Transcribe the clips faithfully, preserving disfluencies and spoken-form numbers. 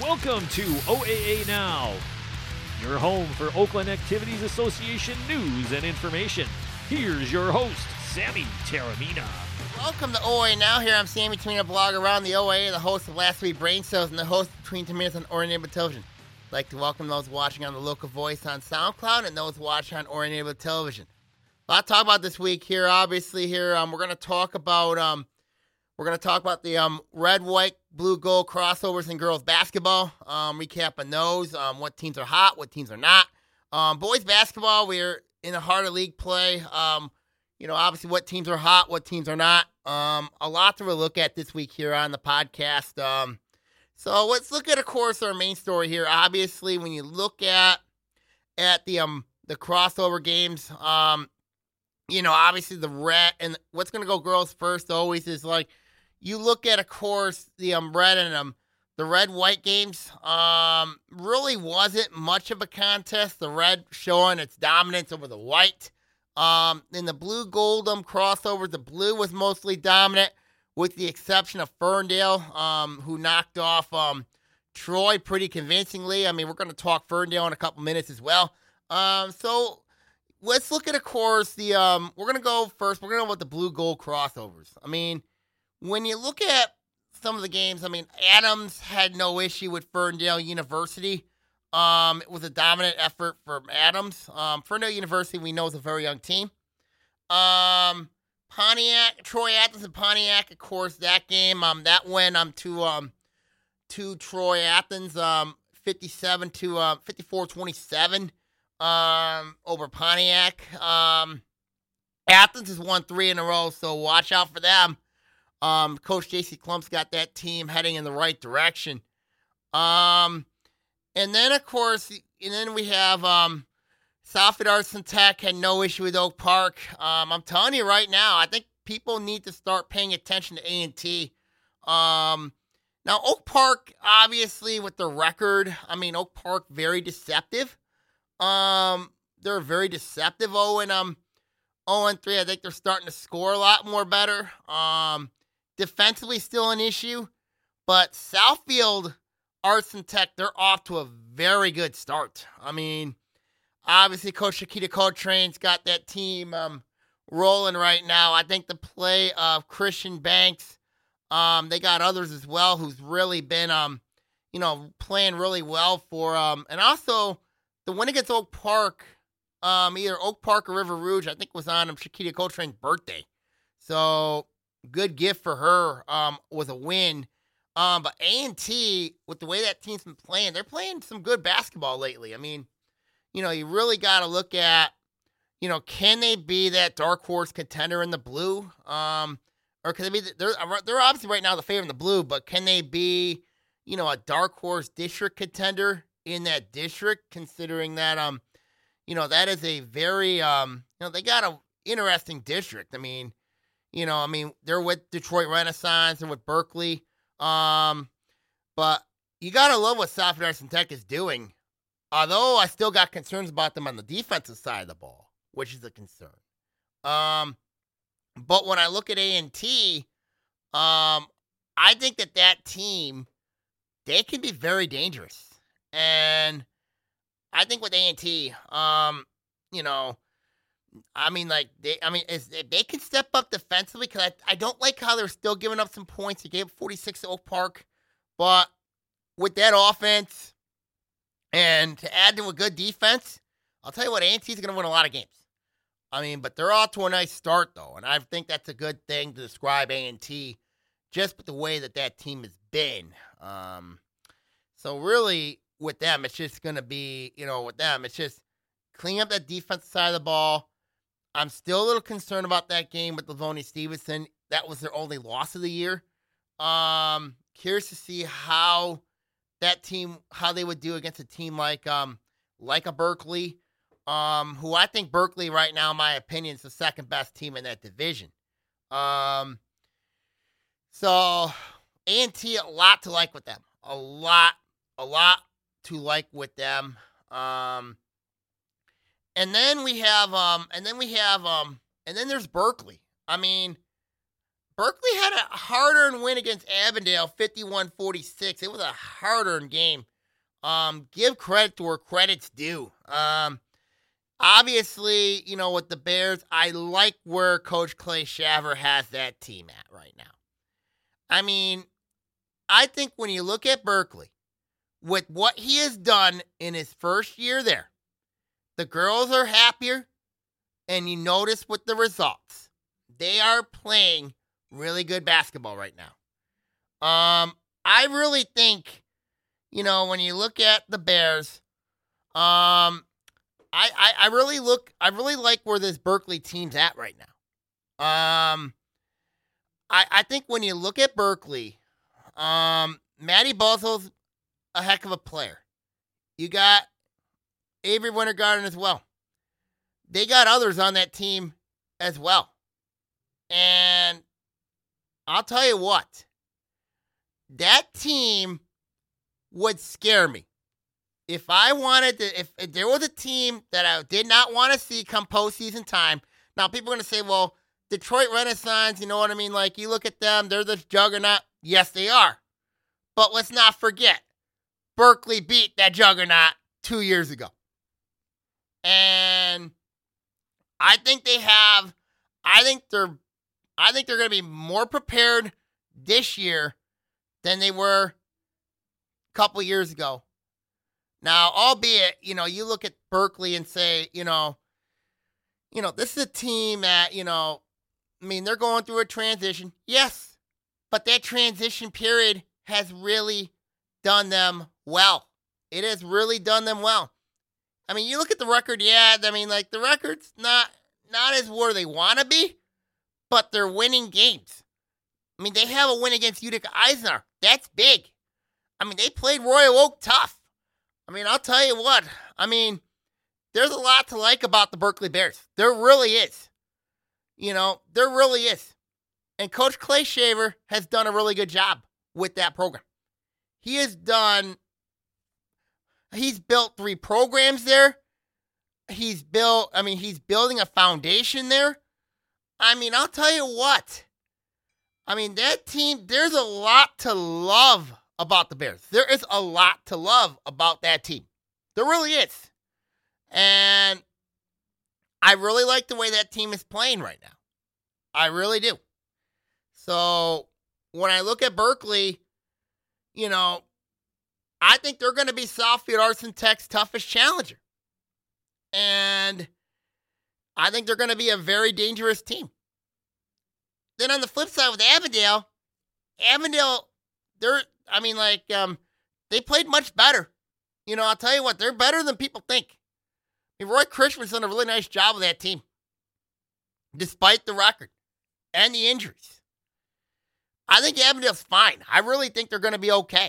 Welcome to O A A Now, your home for Oakland Activities Association news and information. Here's your host, Sammy Taramina. Welcome to O A A Now. Here I'm Sammy Taramina, blogger around the O A A, the host of Last Week Brain Cells, and the host of Between Two Minutes on Oriented Television. I'd like to welcome those watching on the local voice on SoundCloud and those watching on Oriented Television. A lot to talk about this week here. Obviously, here um, we're going to talk about um, we're going to talk about the um, red, white, blue, gold crossovers in girls basketball. Um, recap on those. Um, what teams are hot, what teams are not. Um, boys basketball, we're in a harder league play. Um, you know, obviously, what teams are hot, what teams are not. Um, a lot to look at this week here on the podcast. Um, so let's look at, of course, our main story here. Obviously, when you look at at the um the crossover games, um. You know, obviously the red and what's going to go girls first always is like you look at, of course, the um red and um the red white games. Um, really wasn't much of a contest. The red showing its dominance over the white. Um, in the blue gold um crossovers, the blue was mostly dominant, with the exception of Ferndale, um, who knocked off um Troy pretty convincingly. I mean, we're going to talk Ferndale in a couple minutes as well. Um, so. Let's look at, of course, the, um, we're going to go first, we're going to go with the blue-gold crossovers. I mean, when you look at some of the games, I mean, Adams had no issue with Ferndale University. Um, it was a dominant effort from Adams. Um, Ferndale University, we know, is a very young team. Um, Pontiac, Troy Athens and Pontiac, of course, that game, um, that went, um, to, um, to Troy Athens, um, fifty-seven to, uh, fifty-four twenty-seven. Um, over Pontiac. Um, Athens has won three in a row, so watch out for them. Um, Coach J C Clump's got that team heading in the right direction. Um, and then, of course, and then we have um, Southfield Arts and Tech had no issue with Oak Park. Um, I'm telling you right now, I think people need to start paying attention to A and T. Um, now, Oak Park, obviously, with the record, I mean, Oak Park, very deceptive. Um, they're very deceptive. Oh, and um, oh and three. I think they're starting to score a lot more better. Um, defensively still an issue, but Southfield Arts and Tech, they're off to a very good start. I mean, obviously, Coach Shakita Coltrane's got that team um rolling right now. I think the play of Christian Banks, um, they got others as well who's really been um, you know, playing really well for um, and also. The win against Oak Park, um, either Oak Park or River Rouge, I think was on um, Shakita Coltrane's birthday. So, good gift for her um, was a win. Um, but A and T, with the way that team's been playing, they're playing some good basketball lately. I mean, you know, you really got to look at, you know, can they be that dark horse contender in the blue? Um, or can they be, they're, they're obviously right now the favorite in the blue, but can they be, you know, a dark horse district contender in that district, considering that, um, you know, that is a very, um, you know, they got a interesting district. I mean, you know, I mean, they're with Detroit Renaissance and with Berkeley. Um, but you got to love what Southfield Arts and Tech is doing. Although I still got concerns about them on the defensive side of the ball, which is a concern. Um, but when I look at A and T, um, I think that that team, they can be very dangerous. And I think with A and T, um, you know, I mean, like, they, I mean, is, if they can step up defensively, because I, I don't like how they're still giving up some points. They gave forty-six to Oak Park, but with that offense and to add to a good defense, I'll tell you what, A and T is going to win a lot of games. I mean, but they're off to a nice start, though, and I think that's a good thing to describe A and T, just with the way that that team has been. Um, so really, with them, it's just going to be, you know, with them, it's just clean up that defensive side of the ball. I'm still a little concerned about that game with Livonia Stevenson. That was their only loss of the year. Um, curious to see how that team, how they would do against a team like, um, like a Berkeley, um, who I think Berkeley right now, in my opinion, is the second best team in that division. Um, so A and T, a lot to like with them, a lot, a lot. to like with them. Um, and then we have, um, and then we have, um, and then there's Berkeley. I mean, Berkeley had a hard-earned win against Avondale, fifty-one forty-six. It was a hard-earned game. Um, give credit to where credit's due. Um, obviously, you know, with the Bears, I like where Coach Clay Shaver has that team at right now. I mean, I think when you look at Berkeley, with what he has done in his first year there, the girls are happier, and you notice with the results, they are playing really good basketball right now. Um, I really think, you know, when you look at the Bears, um, I, I, I really look, I really like where this Berkeley team's at right now. Um, I, I think when you look at Berkeley, um, Maddie Bozo's a heck of a player. You got Avery Wintergarden as well. They got others on that team as well. And I'll tell you what, that team would scare me. If I wanted to, if, if there was a team that I did not want to see come postseason time, now people are going to say, well, Detroit Renaissance, you know what I mean? Like, you look at them, they're the juggernaut. Yes, they are. But let's not forget, Berkeley beat that juggernaut two years ago. And I think they have, I think they're, I think they're going to be more prepared this year than they were a couple years ago. Now, albeit, you know, you look at Berkeley and say, you know, you know, this is a team that, you know, I mean, they're going through a transition. Yes, but that transition period has really done them well. It has really done them well. I mean, you look at the record, yeah, I mean, like, the record's not, not as where they want to be, but they're winning games. I mean, they have a win against Utica Eisenhower. That's big. I mean, they played Royal Oak tough. I mean, I'll tell you what. I mean, there's a lot to like about the Berkeley Bears. There really is. You know, there really is. And Coach Clay Shaver has done a really good job with that program. He has done, he's built three programs there. He's built, I mean, he's building a foundation there. I mean, I'll tell you what. I mean, that team, there's a lot to love about the Bears. There is a lot to love about that team. There really is. And I really like the way that team is playing right now. I really do. So when I look at Berkeley, you know, I think they're going to be Southfield Arts and Tech's toughest challenger. And I think they're going to be a very dangerous team. Then on the flip side with Avondale, Avondale, they're, I mean, like, um, they played much better. You know, I'll tell you what, they're better than people think. I mean, Roy Christman's done a really nice job with that team, despite the record and the injuries. I think Avondale's fine. I really think they're going to be okay.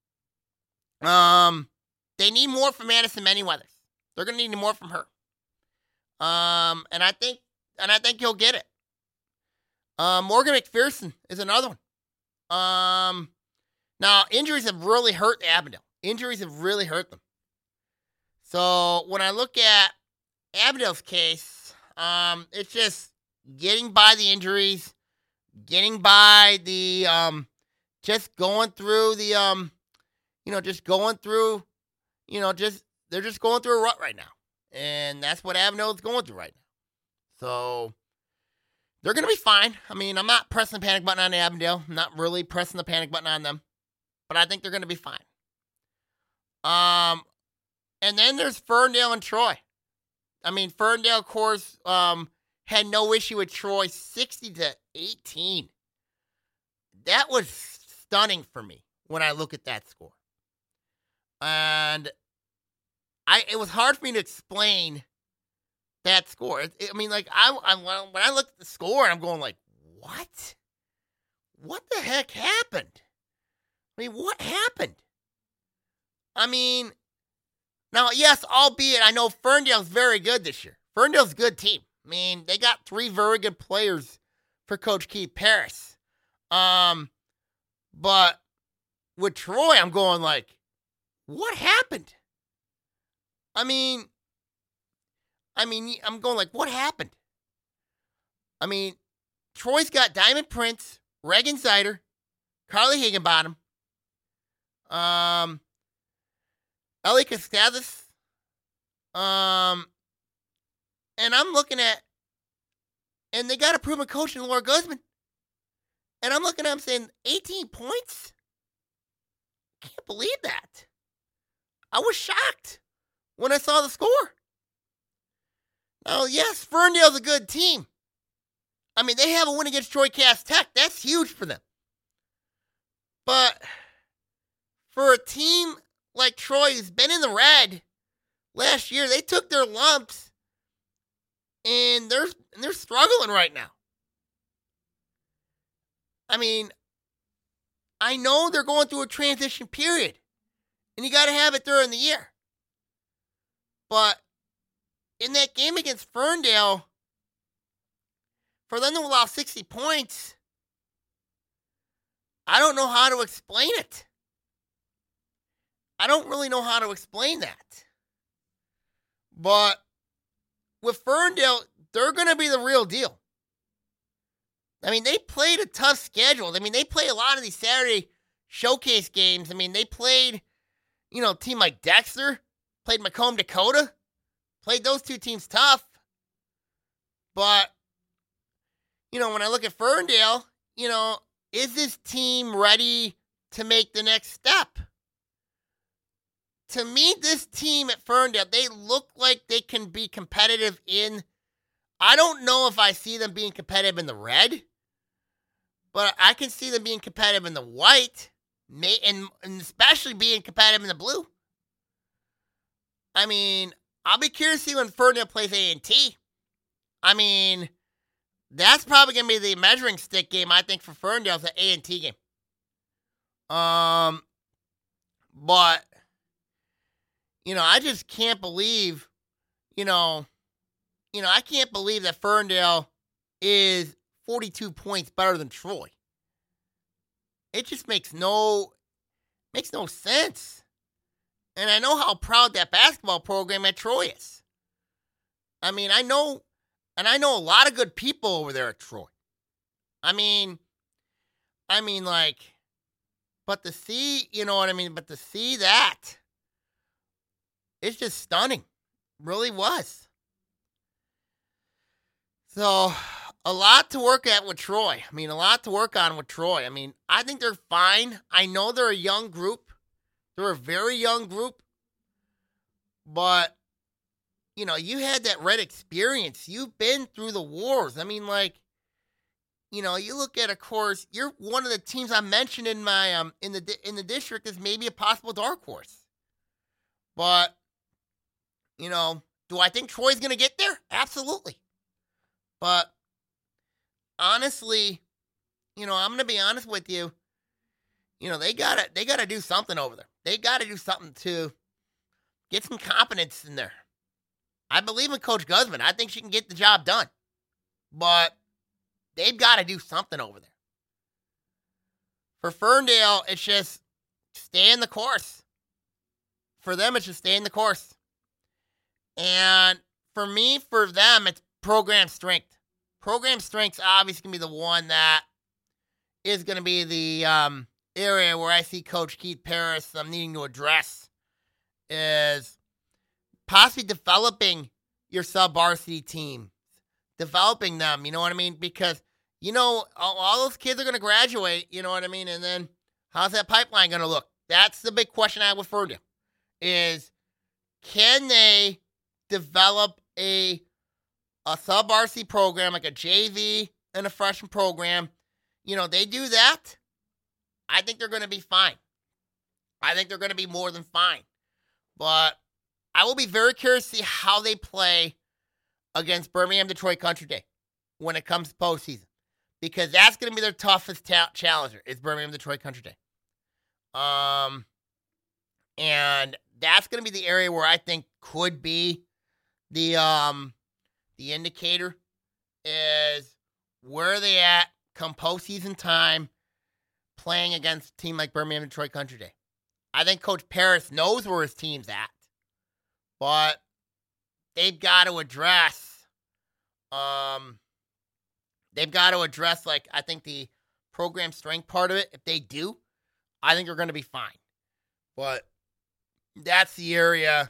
Um, they need more from Madison Manyweathers. They're going to need more from her. Um, and I think, and I think he'll get it. Um, Morgan McPherson is another one. Um, now injuries have really hurt Avondale. Injuries have really hurt them. So when I look at Avondale's case, um, it's just getting by the injuries, getting by the, um, just going through the, um, you know, just going through, you know, just, they're just going through a rut right now. And that's what Avondale is going through right now. So they're going to be fine. I mean, I'm not pressing the panic button on Avondale. I'm not really pressing the panic button on them. But I think they're going to be fine. Um, and then there's Ferndale and Troy. I mean, Ferndale, of course, um, had no issue with Troy, sixty to eighteen. That was stunning for me when I look at that score. And I, it was hard for me to explain that score. It, it, I mean, like, I, I, when I looked at the score, I'm going like, what? What the heck happened? I mean, what happened? I mean, now, yes, albeit I know Ferndale's very good this year. Ferndale's a good team. I mean, they got three very good players for Coach Keith Paris. Um, but with Troy, I'm going like, what happened? I mean, I mean, I'm going like, what happened? I mean, Troy's got Diamond Prince, Reagan Zider, Carly Higginbottom, um, Ellie Cascazes, um, and I'm looking at, and they got a proven coach in Laura Guzman. And I'm looking at them saying, eighteen points? Can't believe that. I was shocked when I saw the score. Now, yes, Ferndale's a good team. I mean, they have a win against Troy Cass Tech. That's huge for them. But for a team like Troy who's been in the red last year, they took their lumps, and they're, and they're struggling right now. I mean, I know they're going through a transition period, and you got to have it during the year. But in that game against Ferndale, for them to allow sixty points, I don't know how to explain it. I don't really know how to explain that. But with Ferndale, they're going to be the real deal. I mean, they played a tough schedule. I mean, they play a lot of these Saturday showcase games. I mean, they played, you know, a team like Dexter, played Macomb Dakota, played those two teams tough. But, you know, when I look at Ferndale, you know, is this team ready to make the next step? To me, this team at Ferndale, they look like they can be competitive in, I don't know if I see them being competitive in the red, but I can see them being competitive in the white, and, and especially being competitive in the blue. I mean, I'll be curious to see when Ferndale plays A and T. I mean, that's probably going to be the measuring stick game, I think, for Ferndale's the A and T game. Um, but, you know, I just can't believe, you know, you know, I can't believe that Ferndale is forty-two points better than Troy. It just makes no, makes no sense. And I know how proud that basketball program at Troy is. I mean, I know, and I know a lot of good people over there at Troy. I mean, I mean, like, but to see, you know what I mean, but to see that, it's just stunning. Really was. So, a lot to work at with Troy. I mean, a lot to work on with Troy. I mean, I think they're fine. I know they're a young group. They're a very young group. But, you know, you had that red experience. You've been through the wars. I mean, like, you know, you look at, of course, you're one of the teams I mentioned in my um in the in the district as maybe a possible dark horse. But, you know, do I think Troy's going to get there? Absolutely. But honestly, you know, I'm going to be honest with you. You know, they got to they got to do something over there. They got to do something to get some confidence in there. I believe in Coach Guzman. I think she can get the job done. But they've got to do something over there. For Ferndale, it's just stay in the course. For them, it's just stay in the course. And for me, for them, it's program strength. Program strength's obviously going to be the one that is going to be the um, area where I see Coach Keith Paris um, needing to address, is possibly developing your sub-varsity team. Developing them, you know what I mean? Because, you know, all, all those kids are going to graduate, you know what I mean? And then how's that pipeline going to look? That's the big question I have with Ferndale, is can they develop a a sub-R C program, like a J V and a freshman program? You know, they do that, I think they're going to be fine. I think they're going to be more than fine. But I will be very curious to see how they play against Birmingham Detroit Country Day when it comes to postseason. Because that's going to be their toughest ta- challenger, is Birmingham Detroit Country Day. Um, and that's going to be the area where I think could be the um the indicator, is where are they at come postseason time playing against a team like Birmingham Detroit Country Day. I think Coach Paris knows where his team's at, but they've got to address, um, they've got to address, like, I think the program strength part of it, if they do, I think they're going to be fine. But that's the area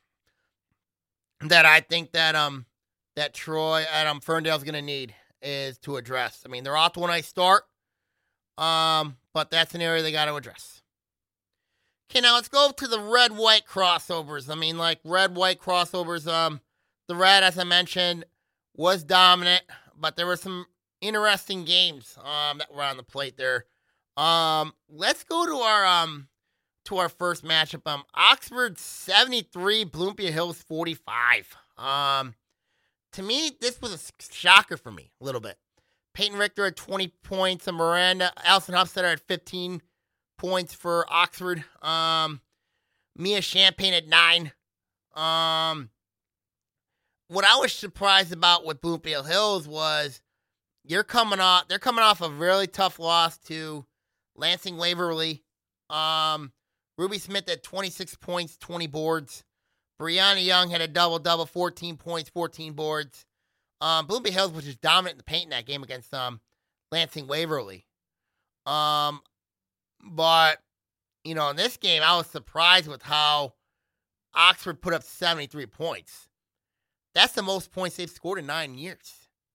that I think that um that Troy and um, Ferndale's going to need is to address. I mean, they're off to a nice start, um, but that's an area they got to address. Okay, now let's go to the red-white crossovers. I mean, like, red-white crossovers, um, the red, as I mentioned, was dominant, but there were some interesting games um, that were on the plate there. Um, let's go to our um to our first matchup. Um, Oxford seventy-three, Bloomfield Hills forty-five. Um, to me, this was a shocker for me a little bit. Peyton Richter had twenty points, and Miranda Allison Hofstetter had fifteen points for Oxford. Um, Mia Champagne at nine. Um, what I was surprised about with Bloomfield Hills was you're coming off. They're coming off a really tough loss to Lansing Waverly. Um, Ruby Smith had twenty-six points, twenty boards. Brianna Young had a double-double, fourteen points, fourteen boards. Um, Bloomfield Hills was just dominant in the paint in that game against um, Lansing Waverly. Um, but, you know, in this game, I was surprised with how Oxford put up seventy-three points. That's the most points they've scored in nine years.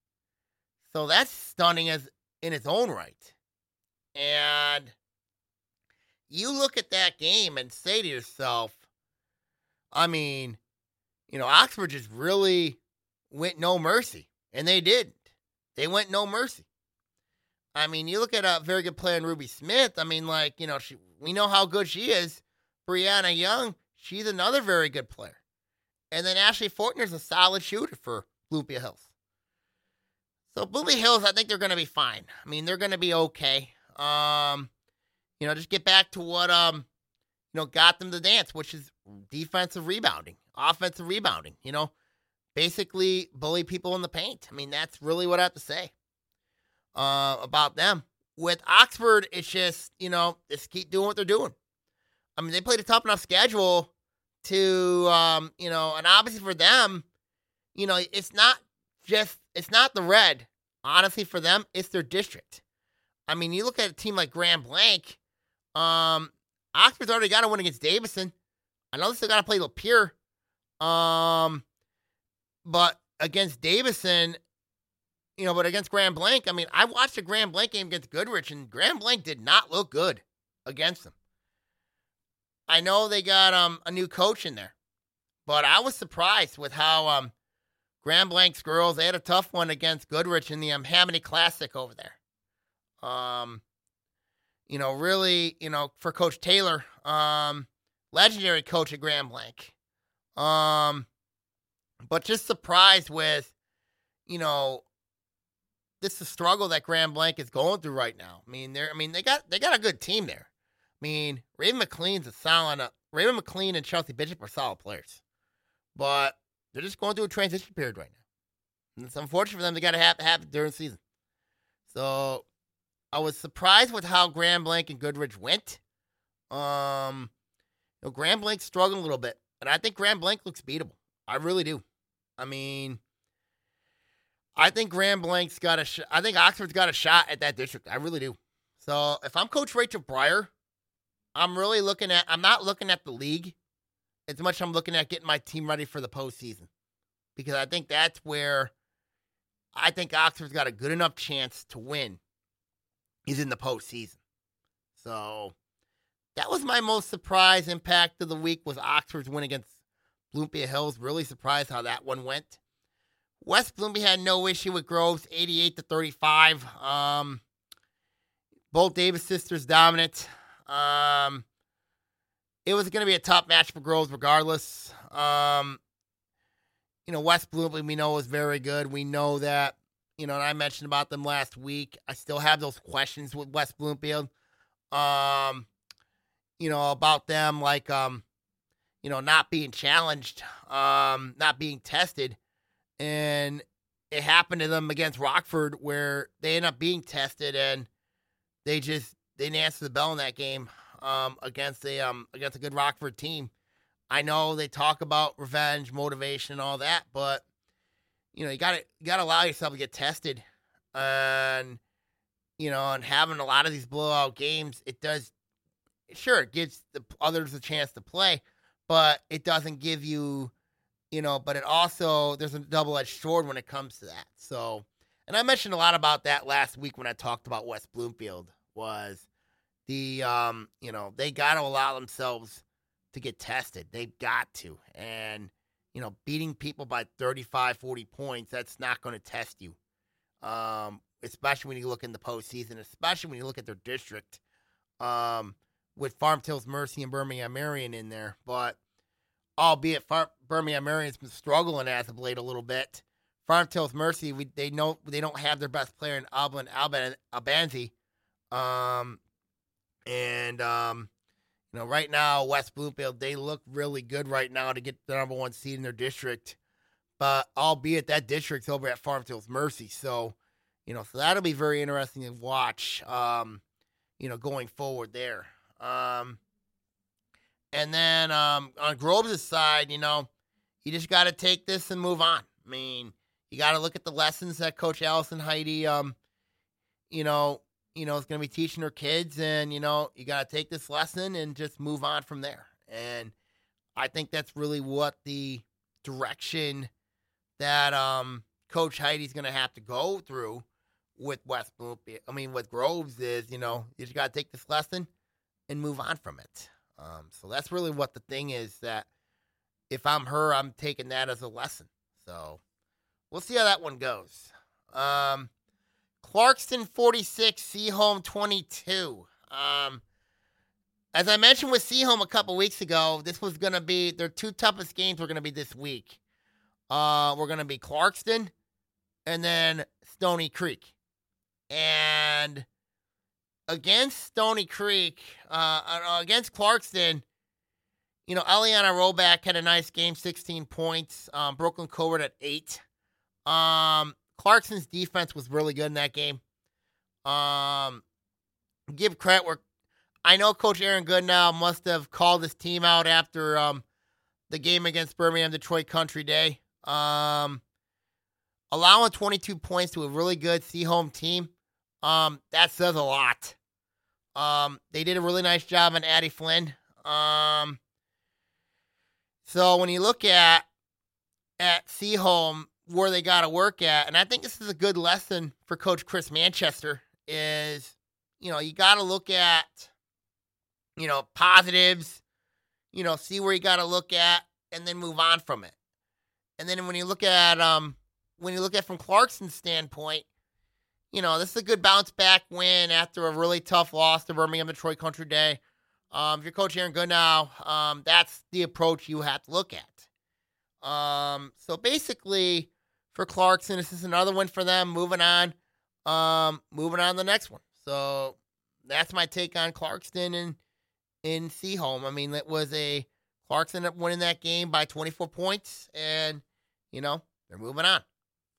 So that's stunning as in its own right. And you look at that game and say to yourself, I mean, you know, Oxford just really went no mercy. And they didn't. They went no mercy. I mean, you look at a very good player in Ruby Smith. I mean, like, you know, she, we know how good she is. Brianna Young, she's another very good player. And then Ashley Fortner's a solid shooter for Bloomfield Hills. So Bloomfield Hills, I think they're going to be fine. I mean, they're going to be okay. Um, you know, just get back to what, um, you know, got them to dance, which is defensive rebounding, offensive rebounding, you know, basically bully people in the paint. I mean, that's really what I have to say uh, about them. With Oxford, it's just, you know, just keep doing what they're doing. I mean, they played a tough enough schedule to, um, you know, and obviously for them, you know, it's not just, it's not the red. Honestly, for them, it's their district. I mean, you look at a team like Grand Blanc, um, Oxford's already got to win against Davison. I know they still got to play Lapeer. Um, but against Davison, you know, but against Grand Blanc, I mean, I watched a Grand Blanc game against Goodrich, and Grand Blanc did not look good against them. I know they got um a new coach in there, but I was surprised with how um Grand Blanc's girls, they had a tough one against Goodrich in the um, Hammoney Classic over there. Um, you know, really, you know, for Coach Taylor, um, legendary coach at Grand Blanc. Um, but just surprised with, you know, this is the struggle that Grand Blanc is going through right now. I mean, they're, I mean, they got they got a good team there. I mean, Raven McLean's a solid. Uh, Raven McLean and Chelsea Bishop are solid players, but they're just going through a transition period right now. And it's unfortunate for them. They got to have happen during the season. So I was surprised with how Grand Blanc and Goodrich went. Um, you know, Grand Blanc struggling a little bit, and I think Grand Blanc looks beatable. I really do. I mean, I think Grand Blanc's got a. Sh- I think Oxford's got a shot at that district. I really do. So if I'm Coach Rachel Breyer, I'm really looking at. I'm not looking at the league as much. I'm looking at getting my team ready for the postseason, because I think that's where I think Oxford's got a good enough chance to win. Is in the postseason. So that was my most surprise impact of the week, was Oxford's win against Bloomfield Hills. Really surprised how that one went. West Bloomfield had no issue with Groves, eighty-eight to thirty-five. Um, both Davis sisters dominant. Um, it was going to be a tough match for Groves regardless. Um, you know, West Bloomfield we know is very good. We know that. You know, and I mentioned about them last week. I still have those questions with West Bloomfield. Um, you know, about them, like, um, you know, not being challenged, um, not being tested. And it happened to them against Rockford, where they ended up being tested, and they just they didn't answer the bell in that game um, against a um, against a good Rockford team. I know they talk about revenge, motivation, and all that, but you know, you got to you got to allow yourself to get tested, and you know, and having a lot of these blowout games, it does, sure, it gives the others a chance to play, but it doesn't give you, you know, but it also, there's a double-edged sword when it comes to that. So, and I mentioned a lot about that last week when I talked about West Bloomfield, was the, um, you know, they got to allow themselves to get tested. They've got to. And, you know, beating people by thirty-five, forty points, that's not going to test you. Um, especially when you look in the postseason, especially when you look at their district, um, with Farm Hills Mercy and Birmingham Marion in there. But albeit Far- Birmingham Marion's been struggling as of late a little bit, Farm Hills Mercy, we, they know they don't have their best player in Alban Alban Abanzi. Um, and um, you know, right now West Bloomfield, they look really good right now to get the number one seed in their district. But albeit that district's over at Farm Hills Mercy, so you know, so that'll be very interesting to watch. Um, you know, going forward there. Um, and then um, on Groves' side, you know, you just got to take this and move on. I mean, you got to look at the lessons that Coach Allison Heidi, um, you know, you know, is going to be teaching her kids, and you know, you got to take this lesson and just move on from there. And I think that's really what the direction that um, Coach Heidi's going to have to go through with West Bloomfield. I mean, with Groves is, you know, you just got to take this lesson and move on from it. Um, so that's really what the thing is, that if I'm her, I'm taking that as a lesson. So we'll see how that one goes. Um, Clarkston forty-six, Seaholm twenty-two. Um, as I mentioned with Seaholm a couple weeks ago, this was going to be, their two toughest games were going to be this week. Uh, we're going to be Clarkston and then Stony Creek. And against Stony Creek, uh, against Clarkston, you know, Eliana Roback had a nice game, sixteen points. Um, Brooklyn Covert at eight. Um, Clarkston's defense was really good in that game. Um, give credit where, I know Coach Aaron Goodnow must have called his team out after um, the game against Birmingham Detroit Country Day. Um, allowing twenty-two points to a really good Seaholm team, um, that says a lot. Um, they did a really nice job on Addie Flynn. Um, so when you look at at Seaholm, where they got to work at, and I think this is a good lesson for Coach Chris Manchester, is, you know, you got to look at, you know, positives, you know, see where you got to look at, and then move on from it. And then when you look at, um, when you look at from Clarkston's standpoint, you know, this is a good bounce back win after a really tough loss to Birmingham Detroit Country Day. Um, if you're Coach Aaron Goodnow, um, that's the approach you have to look at. Um, so basically, for Clarkston, this is another win for them. Moving on, um, moving on to the next one. So that's my take on Clarkston and in Seaholm. I mean, it was a Clarkston ended up winning that game by twenty-four points, and you know, they're moving on.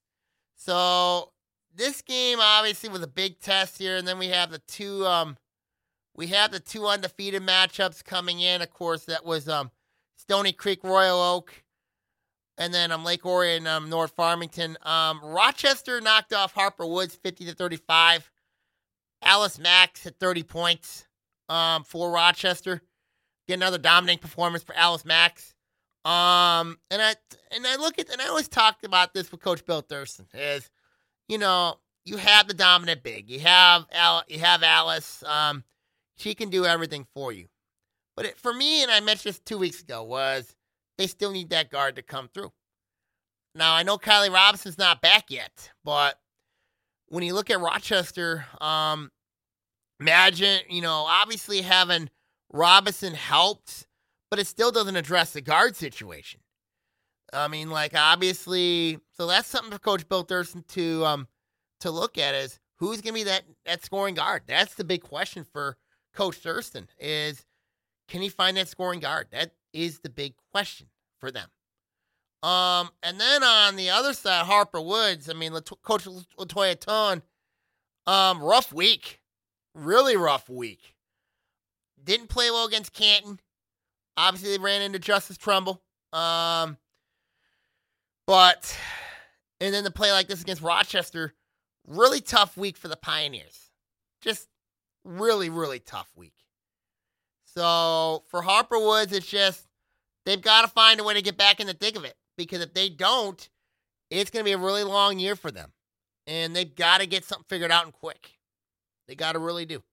So this game obviously was a big test here, and then we have the two um, we have the two undefeated matchups coming in. Of course, that was um, Stony Creek Royal Oak. And then um, Lake Orion, um, North Farmington. Um, Rochester knocked off Harper Woods fifty to thirty-five. Alice Max at thirty points um, for Rochester. Get another dominating performance for Alice Max. Um, and I and I look at and I always talked about this with Coach Bill Thurston is, you know, you have the dominant big. You have Al, you have Alice. Um, she can do everything for you. But it, for me, and I mentioned this two weeks ago, was they still need that guard to come through. Now, I know Kylie Robinson's not back yet, but when you look at Rochester, um, imagine, you know, obviously having Robinson helps, but it still doesn't address the guard situation. I mean, like, obviously, so that's something for Coach Bill Thurston to um to look at, is who's going to be that, that scoring guard. That's the big question for Coach Thurston, is can he find that scoring guard? That is the big question for them. Um, and then on the other side, Harper Woods, I mean, Lat- Coach Latoya Tone, um, rough week. Really rough week. Didn't play well against Canton. Obviously, they ran into Justice Trumbull. Um, but, and then to play like this against Rochester, really tough week for the Pioneers. just really, really tough week. So for Harper Woods, it's just they've got to find a way to get back in the thick of it, because if they don't, it's going to be a really long year for them. And they've got to get something figured out and quick. They got to really do.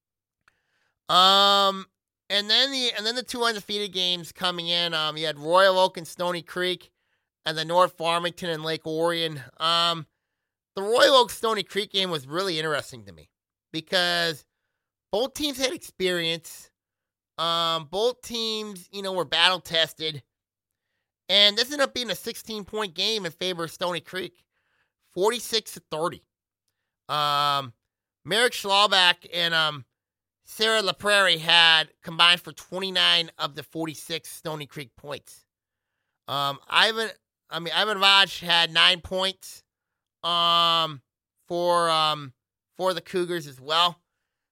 Um, and then the and then the two undefeated games coming in. Um, you had Royal Oak and Stony Creek, and the North Farmington and Lake Orion. Um, the Royal Oak Stony Creek game was really interesting to me because both teams had experience. Um, both teams, you know, were battle tested, and this ended up being a sixteen-point game in favor of Stony Creek, forty-six to thirty. Um, Merrick Schlauback and um. Sarah LaPrairie had combined for twenty-nine of the forty-six Stony Creek points. Um, Ivan, I mean Ivan Vaj had nine points, um, for um for the Cougars as well.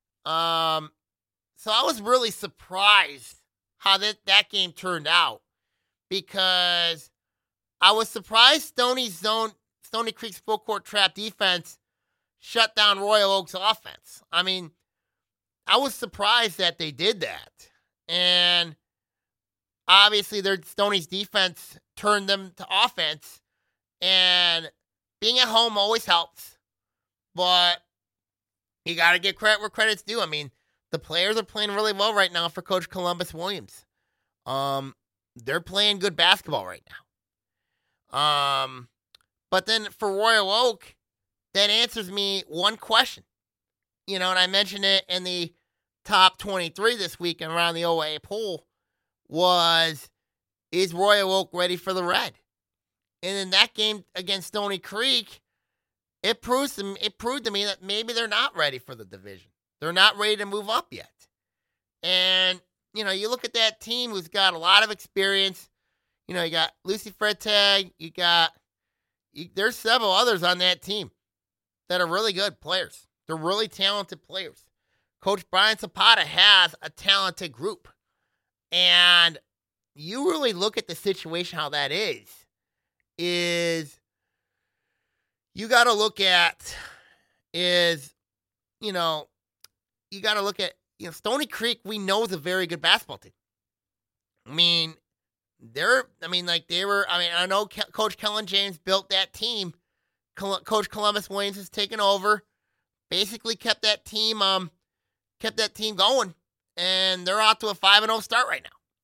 Um, so I was really surprised how that that game turned out, because I was surprised Stony's zone Stony Creek's full court trap defense shut down Royal Oak's offense. I mean, I was surprised that they did that. And obviously their Stoney's defense turned them to offense. And being at home always helps. But you got to give credit where credit's due. I mean, the players are playing really well right now for Coach Columbus Williams. Um, they're playing good basketball right now. Um, but then for Royal Oak, that answers me one question. You know, and I mentioned it in the top twenty-three this week and around the O A poll, was, is Royal Oak ready for the red? And in that game against Stony Creek, it proves to me, it proved to me that maybe they're not ready for the division. They're not ready to move up yet. And, you know, you look at that team who's got a lot of experience. You know, you got Lucy Freitag, you got, you, there's several others on that team that are really good players. They're really talented players. Coach Brian Zapata has a talented group. And you really look at the situation, how that is, is you got to look at, is, you know, you got to look at, you know, Stony Creek, we know is a very good basketball team. I mean, they're, I mean, like they were, I mean, I know Ke- Coach Kellen James built that team. Col- Coach Columbus Williams has taken over. Basically kept that team um kept that team going, and they're out to a five and oh start right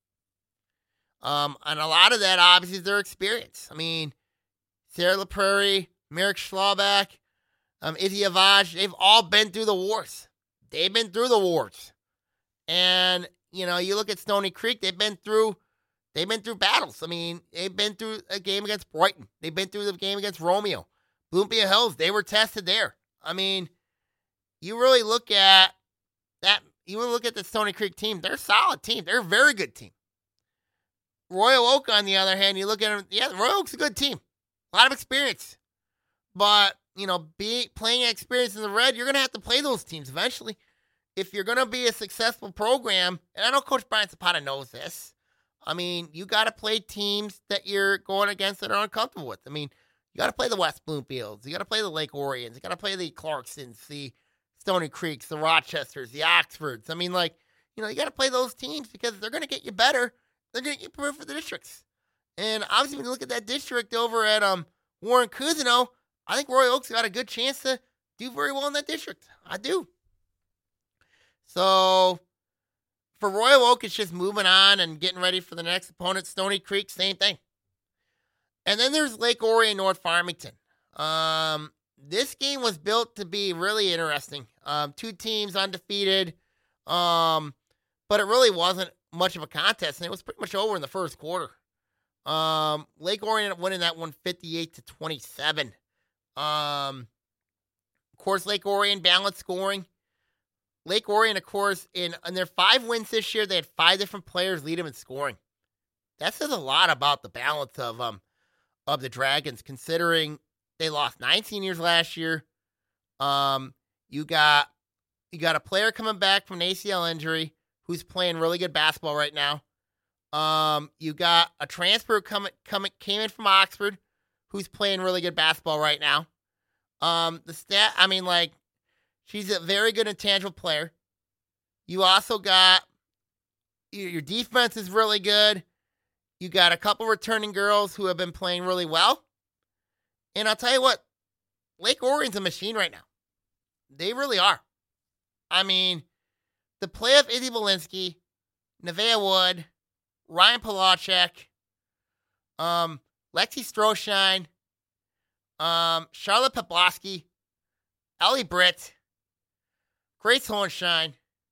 now. Um and a lot of that obviously is their experience. I mean, Sarah LaPrairie, Merrick Schlauback, um, Izzy Avaj, they've all been through the wars. They've been through the wars. And, you know, you look at Stony Creek, they've been through they've been through battles. I mean, they've been through a game against Brighton. They've been through the game against Romeo. Olympia Hills, they were tested there. I mean, you really look at that, you really look at the Stony Creek team, they're a solid team. They're a very good team. Royal Oak, on the other hand, you look at them, yeah, Royal Oak's a good team. A lot of experience. But, you know, being playing experience in the red, you're going to have to play those teams eventually. If you're going to be a successful program, and I know Coach Brian Zapata knows this, I mean, you got to play teams that you're going against that are uncomfortable with. I mean, you got to play the West Bloomfields. You got to play the Lake Orions. You got to play the Clarksons, the Stony Creeks, the Rochesters, the Oxfords. I mean, like, you know, you got to play those teams because they're going to get you better. They're going to get you prepared for the districts. And obviously, when you look at that district over at um Warren Cousino, I think Royal Oak's got a good chance to do very well in that district. I do. So, for Royal Oak, it's just moving on and getting ready for the next opponent. Stony Creek, same thing. And then there's Lake Orion, North Farmington. Um, this game was built to be really interesting. Um, two teams undefeated, um, but it really wasn't much of a contest, and it was pretty much over in the first quarter. Um, Lake Orion ended up winning that one fifty-eight to twenty-seven. Um, of course, Lake Orion balanced scoring. Lake Orion, of course, in, in their five wins this year, they had five different players lead them in scoring. That says a lot about the balance of um of the Dragons, considering they lost nine seniors last year. Um, you got you got a player coming back from an A C L injury who's playing really good basketball right now. Um, you got a transfer coming coming came in from Oxford who's playing really good basketball right now. Um, the stat, I mean, like, She's a very good intangible player. You also got, your defense is really good. You got a couple returning girls who have been playing really well. And I'll tell you what, Lake Orion's a machine right now. They really are. I mean, the play of Izzy Walensky, Nevaeh Wood, Ryan Polachek, um, Lexi Stroshine, um, Charlotte Poplawski, Ellie Britt, Grace Hohenstein,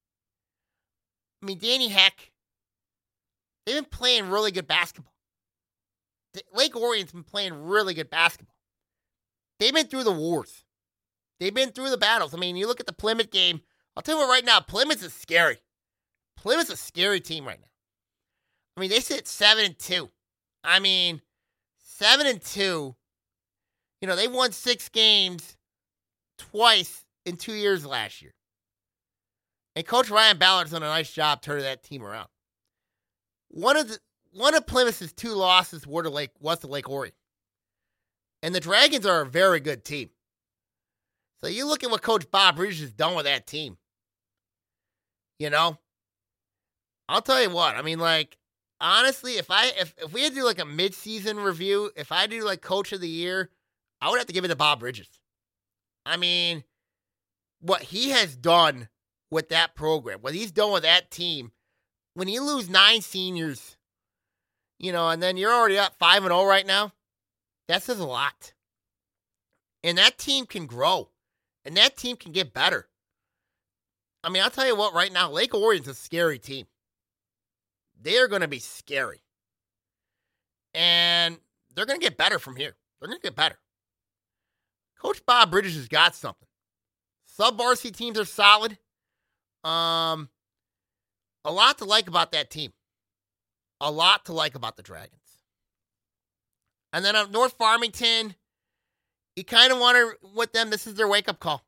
I mean, Danny Heck. They've been playing really good basketball. Lake Orion's been playing really good basketball. They've been through the wars. They've been through the battles. I mean, you look at the Plymouth game. I'll tell you what right now, Plymouth is scary. Plymouth's a scary team right now. I mean, they sit seven and two. I mean, seven and two. You know, they won six games twice in two years last year. And Coach Ryan Ballard's done a nice job turning that team around. One of the one of Plymouth's two losses were to Lake was to Lake Orion. And the Dragons are a very good team. So you look at what Coach Bob Bridges has done with that team. You know? I'll tell you what, I mean, like, honestly, if I if, if we had to do like a mid-season review, if I do like Coach of the Year, I would have to give it to Bob Bridges. I mean, what he has done with that program, what he's done with that team, when you lose nine seniors, you know, and then you're already up five and oh right now, that says a lot. And that team can grow. And that team can get better. I mean, I'll tell you what, right now, Lake Orion's a scary team. They are going to be scary. And they're going to get better from here. They're going to get better. Coach Bob Bridges has got something. Sub-varsity teams are solid. Um, a lot to like about that team. A lot to like about the Dragons. And then up North Farmington, you kind of want to, with them, this is their wake-up call.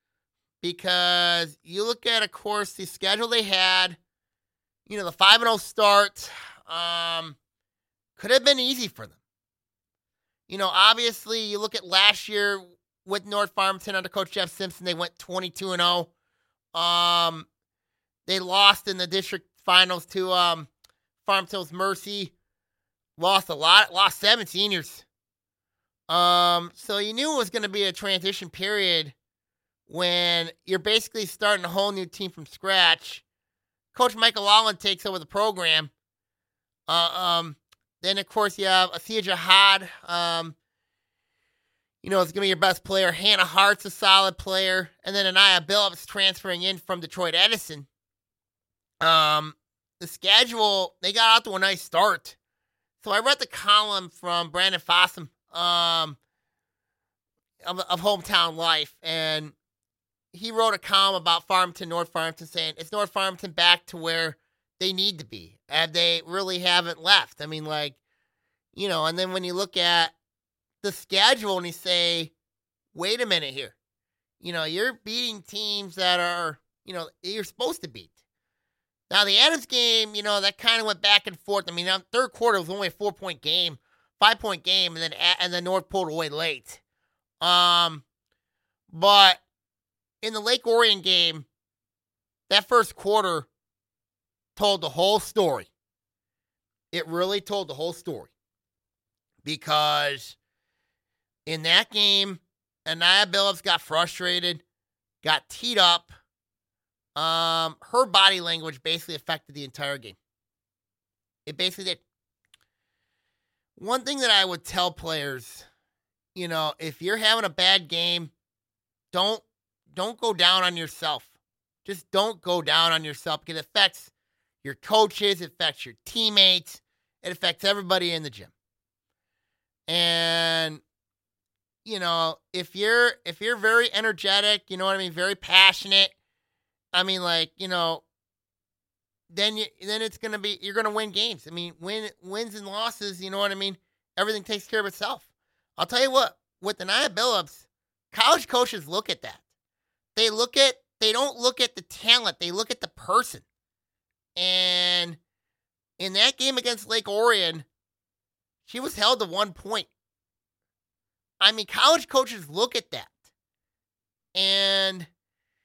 Because you look at, of course, the schedule they had, you know, the five and oh start, um, could have been easy for them. You know, obviously, you look at last year with North Farmington under Coach Jeff Simpson, they went twenty-two and oh. Um, they lost in the district finals to um, Farmington's Mercy. Lost a lot, lost seven seniors. Um, so you knew it was going to be a transition period when you're basically starting a whole new team from scratch. Coach Michael Allen takes over the program. Uh, um, then, of course, you have Asiya Jihad. Um, you know, it's going to be your best player. Hannah Hart's a solid player. And then Anaya Billups transferring in from Detroit Edison. Um, the schedule, they got out to a nice start. So I read the column from Brandon Fossum um, of, of Hometown Life, and he wrote a column about Farmington, North Farmington, saying, is North Farmington back to where they need to be? And they really haven't left. I mean, like, you know, and then when you look at the schedule and you say, wait a minute here. You know, you're beating teams that are, you know, you're supposed to beat. Now, the Adams game, you know, that kind of went back and forth. I mean, the third quarter was only a four-point game, five-point game, and then and then North pulled away late. Um, but in the Lake Orion game, that first quarter told the whole story. It really told the whole story. Because in that game, Anaya Billups got frustrated, got teed up. Um, her body language basically affected the entire game. It basically did. One thing that I would tell players, you know, if you're having a bad game, don't don't go down on yourself. Just don't go down on yourself because it affects your coaches, it affects your teammates, it affects everybody in the gym. And you know, if you're if you're very energetic, you know what I mean, very passionate, I mean, like, you know, then you then it's gonna be you're gonna win games. I mean, win wins and losses, you know what I mean? Everything takes care of itself. I'll tell you what, with Anaya Billups, college coaches look at that. They look at they don't look at the talent, they look at the person. And in that game against Lake Orion, she was held to one point. I mean, college coaches look at that. And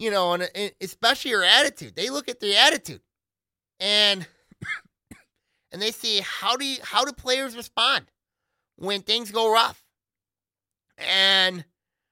you know, and, and especially your attitude. They look at the attitude, and and they see how do you, how do players respond when things go rough, and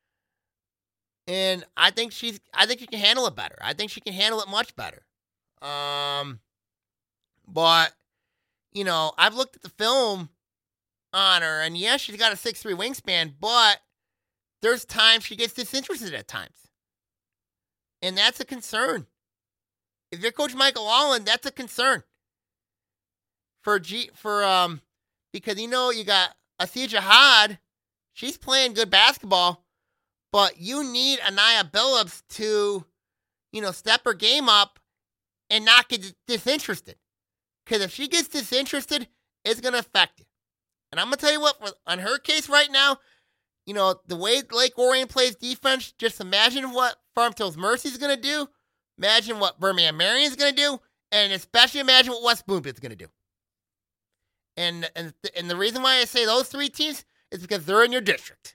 and I think she's I think she can handle it better. I think she can handle it much better. Um, but you know, I've looked at the film on her, and yes, she's got a six three wingspan, but there's times she gets disinterested at times. And that's a concern. If you're Coach Michael Allen, that's a concern. For G for um because you know you got Assia Jihad, she's playing good basketball, but you need Anaya Billups to, you know, step her game up and not get disinterested. Because if she gets disinterested, it's going to affect you. And I'm going to tell you what, on her case right now, you know, the way Lake Orion plays defense, just imagine what Farmville's Mercy is going to do. Imagine what Birmingham Marion is going to do. And especially imagine what West Bloomfield is going to do. And, and, and the reason why I say those three teams is because they're in your district.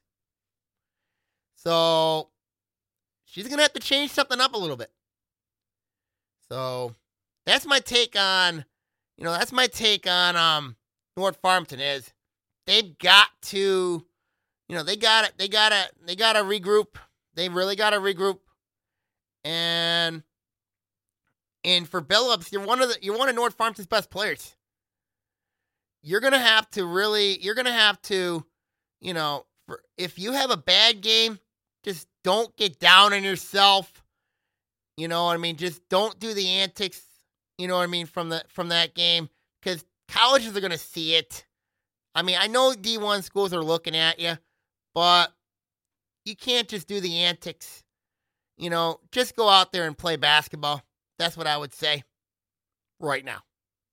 So she's going to have to change something up a little bit. So that's my take on, you know, that's my take on um, North Farmington is they've got to, you know, they got it. They got to, they got to regroup. They really got to regroup. And, and for Billups, you're one of the, you're one of North Farmington's best players. You're going to have to really, you're going to have to, you know, for, if you have a bad game, just don't get down on yourself. You know what I mean? Just don't do the antics, you know what I mean, from the from that game. Because colleges are going to see it. I mean, I know D one schools are looking at you, but you can't just do the antics. You know, just go out there and play basketball. That's what I would say right now.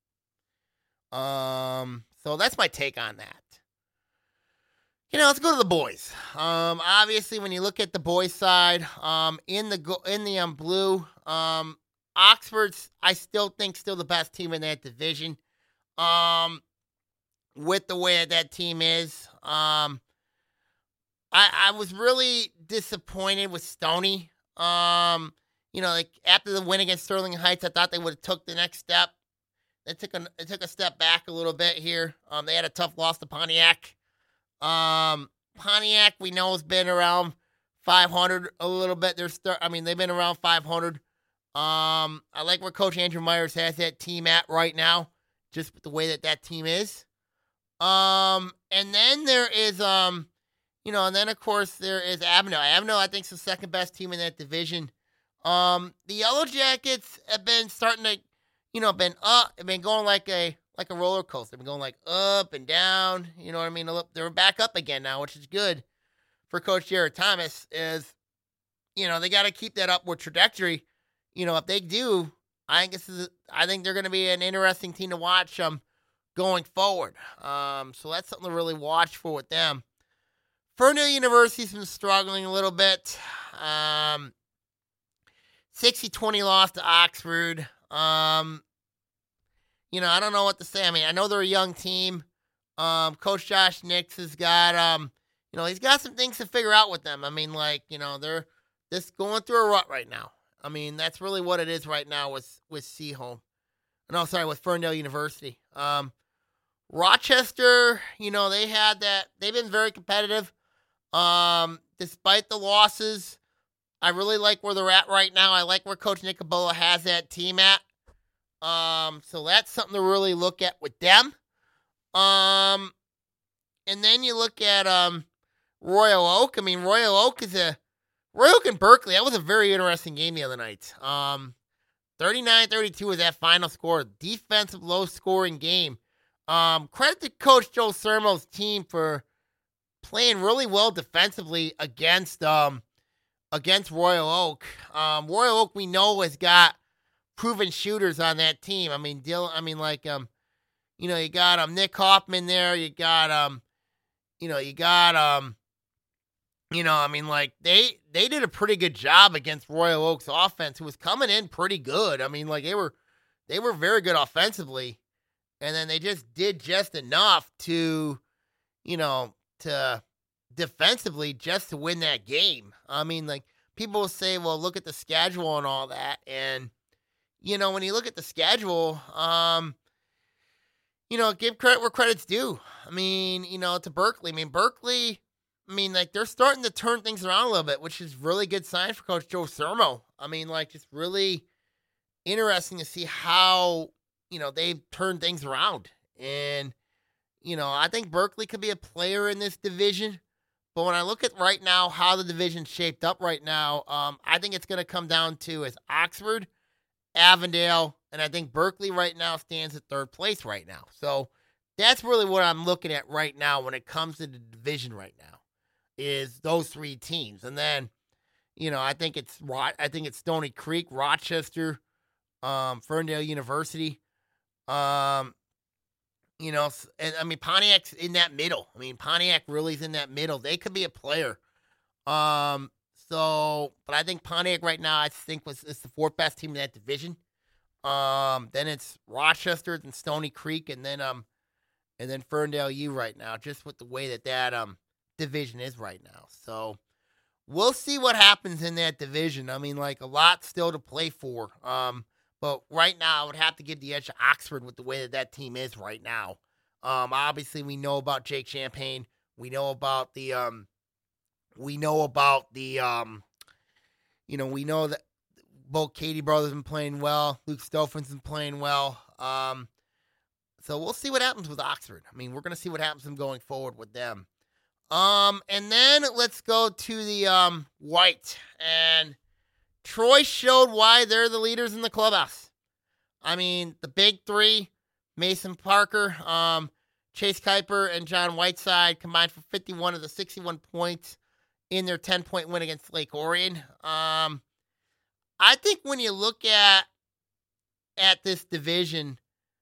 Um, so that's my take on that. You know, let's go to the boys. Um, obviously, when you look at the boys' side, um, in the go- in the um, blue, um, Oxford's I still think still the best team in that division. Um, with the way that team is, um, I I was really disappointed with Stony. Um, you know, like after the win against Sterling Heights, I thought they would have took the next step. They took a they took a step back a little bit here. Um, they had a tough loss to Pontiac. Um, Pontiac, we know, has been around five hundred a little bit. They're start, I mean, they've been around five hundred. Um, I like where Coach Andrew Myers has that team at right now, just with the way that that team is. Um, and then there is, um, you know, and then of course there is Abno. Abno, I think, is the second best team in that division. Um, the Yellow Jackets have been starting to, you know, been up, have been going like a. like a roller coaster. They've been going like up and down. You know what I mean? They're back up again now, which is good for Coach Jared Thomas. Is, you know, they got to keep that upward trajectory. You know, if they do, I think this is. I think they're going to be an interesting team to watch um going forward. Um, so that's something to really watch for with them. Ferndale University's been struggling a little bit. Um, sixty twenty loss to Oxford. Um. You know, I don't know what to say. I mean, I know they're a young team. Um, Coach Josh Nix has got, um, you know, he's got some things to figure out with them. I mean, like, you know, they're just going through a rut right now. I mean, that's really what it is right now with, with Seaholm. No, sorry, with Ferndale University. Um, Rochester, you know, they had that. They've been very competitive. Um, despite the losses, I really like where they're at right now. I like where Coach Nicobola has that team at. Um, so that's something to really look at with them. Um, and then you look at, um, Royal Oak. I mean, Royal Oak is a, Royal Oak and Berkeley, that was a very interesting game the other night. Um, thirty-nine thirty-two was that final score. Defensive low-scoring game. Um, credit to Coach Joe Sermo's team for playing really well defensively against, um, against Royal Oak. Um, Royal Oak, we know, has got proven shooters on that team. I mean, Dylan, I mean, like, um, you know, you got um Nick Hoffman there. You got um, you know, you got um, you know, I mean, like they they did a pretty good job against Royal Oak's offense, who was coming in pretty good. I mean, like they were they were very good offensively, and then they just did just enough to, you know, to defensively just to win that game. I mean, like. people will say, well, look at the schedule and all that. And, you know, when you look at the schedule, um, you know, give credit where credit's due. I mean, you know, to Berkeley. I mean, Berkeley, I mean, like, they're starting to turn things around a little bit, which is really good sign for Coach Joe Sermo. I mean, like, just really interesting to see how, you know, they've turned things around. And, you know, I think Berkeley could be a player in this division. But when I look at right now how the division's shaped up right now, um, I think it's going to come down to is Oxford, Avondale, and I think Berkeley right now stands at third place right now. So that's really what I'm looking at right now when it comes to the division right now, is those three teams. And then, you know, I think it's I think it's Stony Creek, Rochester, um, Ferndale University. Um, you know, and I mean, Pontiac's in that middle. I mean, Pontiac really is in that middle. They could be a player. Um, so, but I think Pontiac right now, I think was is the fourth best team in that division. Um, then it's Rochester and Stony Creek, and then um, and then Ferndale U right now, just with the way that that um division is right now. So we'll see what happens in that division. I mean, like, a lot still to play for. Um, but right now I would have to give the edge to Oxford with the way that that team is right now. Um, obviously we know about Jake Champagne. We know about the um, we know about the um, you know, we know that both Katie brothers have been playing well. Luke Stoffin's been playing well. Um, so we'll see what happens with Oxford. I mean, we're going to see what happens in going forward with them. Um, and then let's go to the um, White. And Troy showed why they're the leaders in the clubhouse. I mean, the big three, Mason Parker, um, Chase Kuiper, and John Whiteside combined for fifty-one of the sixty-one points in their ten-point win against Lake Orion. Um, I think when you look at at this division,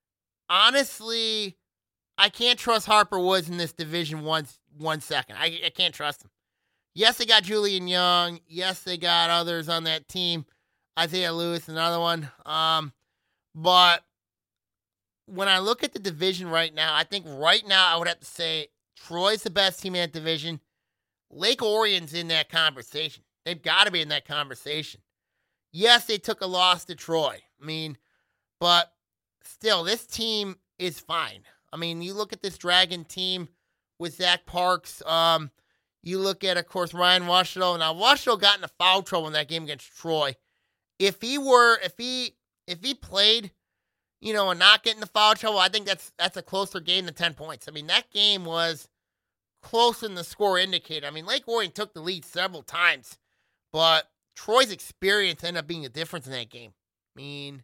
honestly, I can't trust Harper Woods in this division one, one second. I, I can't trust him. Yes, they got Julian Young. Yes, they got others on that team. Isaiah Lewis, another one. Um, but when I look at the division right now, I think right now I would have to say Troy's the best team in that division. Lake Orion's in that conversation. They've got to be in that conversation. Yes, they took a loss to Troy. I mean, but still, this team is fine. I mean, you look at this Dragon team with Zach Parks. Um, you look at, of course, Ryan Washington. Now, Washington got into foul trouble in that game against Troy. If he were, if he, if he played, you know, and not getting the foul trouble, I think that's that's a closer game than ten points. I mean, that game was closer than the score indicated. I mean, Lake Orion took the lead several times, but Troy's experience ended up being the difference in that game. I mean,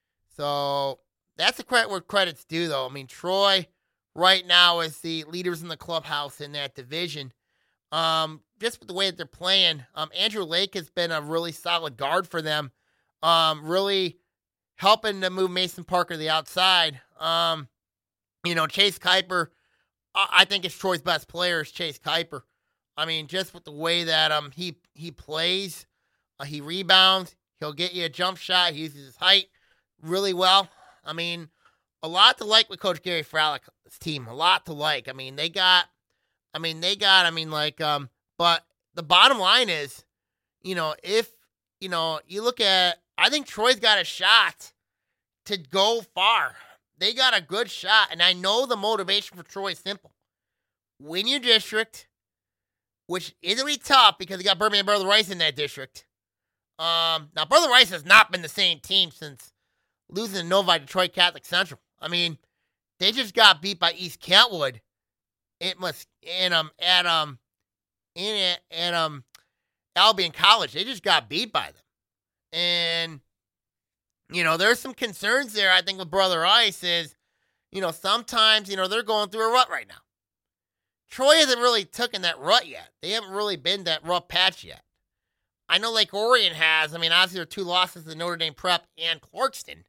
so that's a credit where credit's due, though. I mean, Troy right now is the leaders in the clubhouse in that division. Um, just with the way that they're playing, um, Andrew Lake has been a really solid guard for them, um, really helping to move Mason Parker to the outside. Um, you know, Chase Kuiper, I think it's Troy's best player is Chase Kuiper. I mean, just with the way that um he he plays. Uh, he rebounds. He'll get you a jump shot. He uses his height really well. I mean, a lot to like with Coach Gary Fralick's team. A lot to like. I mean, they got, I mean, they got, I mean, like, um, but the bottom line is, you know, if, you know, you look at, I think Troy's got a shot to go far. They got a good shot. And I know the motivation for Troy is simple. Win your district, which isn't really tough because you got Birmingham Brother Rice in that district. Um, now, Brother Rice has not been the same team since losing to Novi Detroit Catholic Central. I mean, they just got beat by East Kentwood. It must in um at um in at um Albion College. They just got beat by them, and you know there's some concerns there. I think with Brother Rice is, you know, sometimes you know they're going through a rut right now. Troy hasn't really taken that rut yet. They haven't really been that rough patch yet. I know Lake Orion has. I mean, obviously there are two losses to Notre Dame Prep and Clarkston.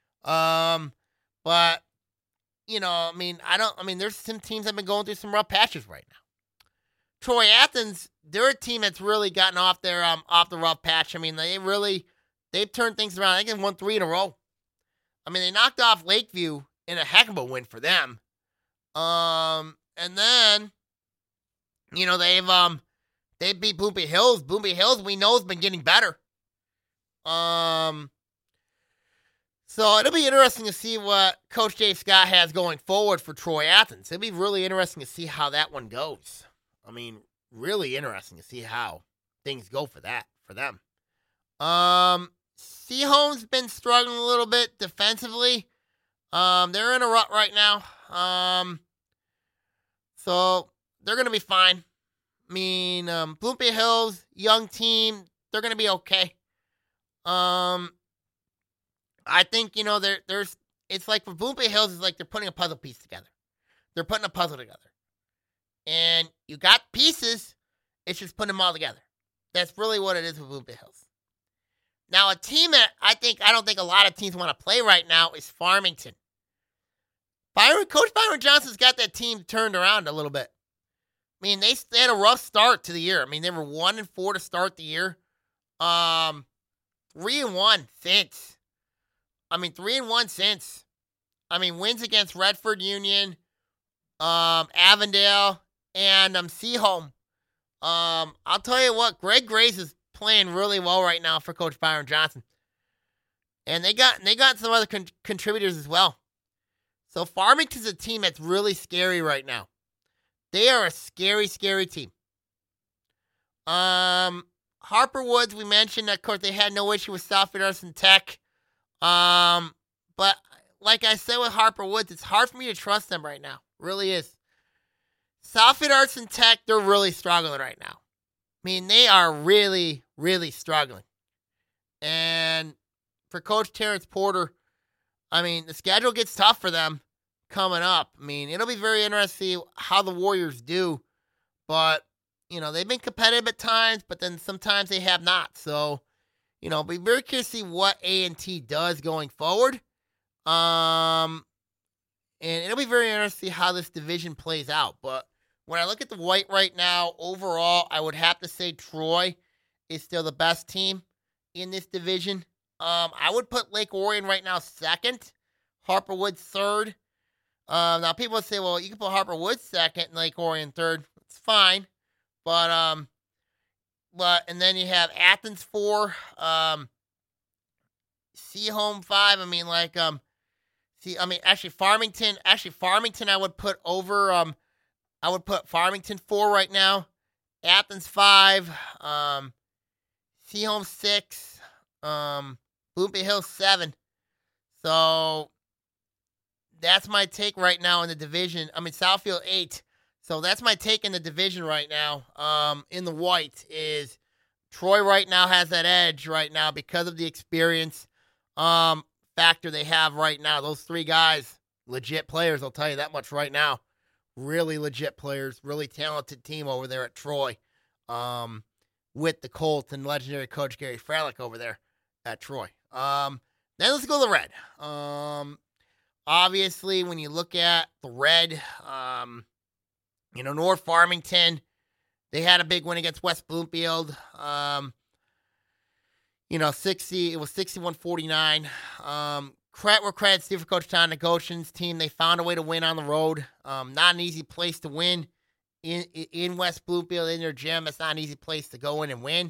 Um, but, you know, I mean, I don't, I mean, there's some teams that have been going through some rough patches right now. Troy Athens, they're a team that's really gotten off their, um, off the rough patch. I mean, they really, they've turned things around. I think they won three in a row. I mean, they knocked off Lakeview in a heck of a win for them. Um, and then, you know, they've, um, they beat Bloomfield Hills. Bloomfield Hills, we know, has been getting better. Um, so it'll be interesting to see what Coach Dave Scott has going forward for Troy Athens. It'll be really interesting to see how that one goes. I mean, really interesting to see how things go for that, for them. Um, Seaholm's been struggling a little bit defensively. Um, they're in a rut right now. Um, so they're going to be fine. I mean, um, Bloomfield Hills, young team, they're going to be okay. Um, I think, you know, there, there's, it's like for Bloomfield Hills, it's like they're putting a puzzle piece together. They're putting a puzzle together. And you got pieces, it's just putting them all together. That's really what it is with Bloomfield Hills. Now, a team that I think, I don't think a lot of teams want to play right now is Farmington. Byron, Coach Byron Johnson's got that team turned around a little bit. I mean, they, they had a rough start to the year. I mean, they were one and four to start the year. Um, three and one since. I mean, three and one since. I mean, wins against Redford Union, um, Avondale, and um, Seaholm. Um, I'll tell you what, Greg Grace is playing really well right now for Coach Byron Johnson, and they got they got some other con- contributors as well. So Farmington's a team that's really scary right now. They are a scary, scary team. Um, Harper Woods, we mentioned, of course, they had no issue with Southfield Arts and Tech. Um, but like I said with Harper Woods, it's hard for me to trust them right now. Really is. Southfield Arts and Tech, they're really struggling right now. I mean, they are really, really struggling. And for Coach Terrence Porter, I mean, the schedule gets tough for them coming up. I mean, it'll be very interesting to see how the Warriors do. But, you know, they've been competitive at times, but then sometimes they have not. So, you know, be very curious to see what A and T does going forward. Um, and it'll be very interesting to see how this division plays out. But when I look at the white right now, overall, I would have to say Troy is still the best team in this division. Um, I would put Lake Orion right now second, Harper Woods third. Um, now people would say, well, you can put Harper Woods second and Lake Orion third. It's fine, but um, but and then you have Athens four, um, Seaholm five. I mean, like um, see, I mean, actually Farmington, actually Farmington, I would put over um, I would put Farmington four right now, Athens five, um, Seaholm six, um. Bloomfield Hills seven. So that's my take right now in the division. I mean, Southfield eight. So that's my take in the division right now. Um, in the white is Troy right now has that edge right now because of the experience um, factor they have right now. Those three guys, legit players, I'll tell you that much right now. Really legit players, really talented team over there at Troy um, with the Colts and legendary coach Gary Fralick over there at Troy. Um, then let's go to the red. Um, obviously, when you look at the red, um, you know, North Farmington, they had a big win against West Bloomfield. Um, you know, sixty, it was sixty-one forty-nine. Um, credit where credit's due for Coach Tom Negoshin's team. They found a way to win on the road. Um, not an easy place to win in, in West Bloomfield, in their gym. It's not an easy place to go in and win.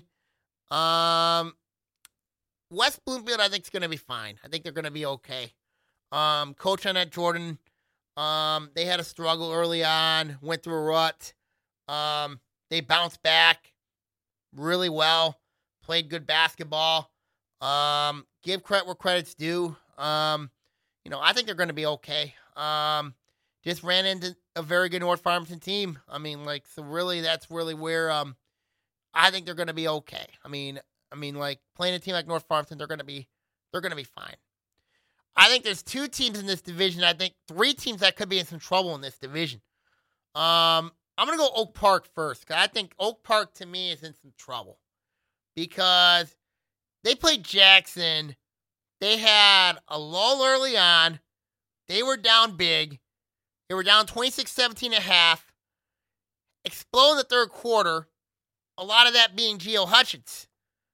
Um, West Bloomfield, I think, is going to be fine. I think they're going to be okay. Um, Coach Annette Jordan, um, they had a struggle early on, went through a rut. Um, they bounced back really well, played good basketball. Um, give credit where credit's due. Um, you know, I think they're going to be okay. Um, just ran into a very good North Farmington team. I mean, like, so really, that's really where um, I think they're going to be okay. I mean, I mean, like, playing a team like North Farmington, they're going to be, they're going to be fine. I think there's two teams in this division. I think three teams that could be in some trouble in this division. Um, I'm going to go Oak Park first, because I think Oak Park, to me, is in some trouble. Because they played Jackson. They had a lull early on. They were down big. They were down twenty-six seventeen at half. Explode in the third quarter. A lot of that being Geo Hutchins.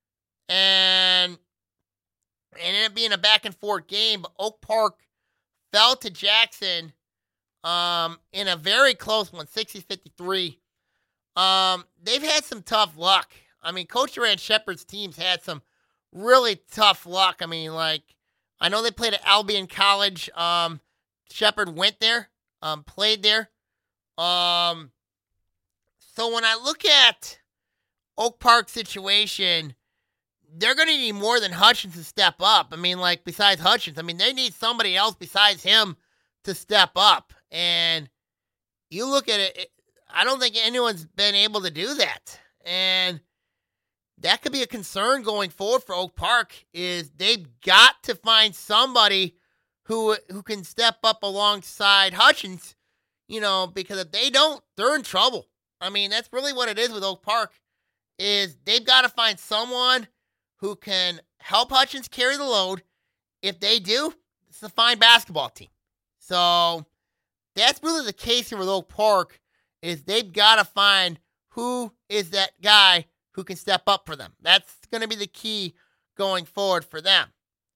And it ended up being a back-and-forth game, but Oak Park fell to Jackson um, in a very close one, sixty fifty-three. Um, they've had some tough luck. I mean, Coach Durant Shepard's teams had some really tough luck. I mean, like, I know they played at Albion College. Um, Shepard went there, um, played there. Um, so when I look at Oak Park's situation, they're going to need more than Hutchins to step up. I mean, like, besides Hutchins, I mean, they need somebody else besides him to step up. And you look at it, it I don't think anyone's been able to do that. And that could be a concern going forward for Oak Park, is they've got to find somebody who who can step up alongside Hutchins, you know, because if they don't, they're in trouble. I mean, that's really what it is with Oak Park, is they've got to find someone who can help Hutchins carry the load. If they do, it's a fine basketball team. So that's really the case here with Oak Park, is they've got to find who is that guy who can step up for them. That's going to be the key going forward for them.